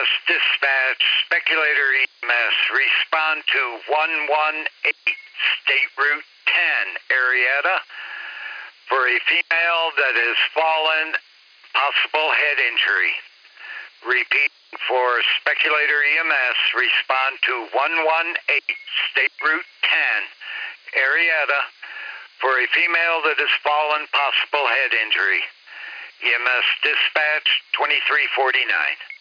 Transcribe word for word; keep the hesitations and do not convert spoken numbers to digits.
S dispatch, speculator E M S, respond to one one eight, State Route ten, Arietta, for a female that has fallen, possible head injury. Repeat, for speculator E M S, respond to one one eight, State Route ten, Arietta, for a female that has fallen, possible head injury. E M S dispatch twenty-three forty-nine.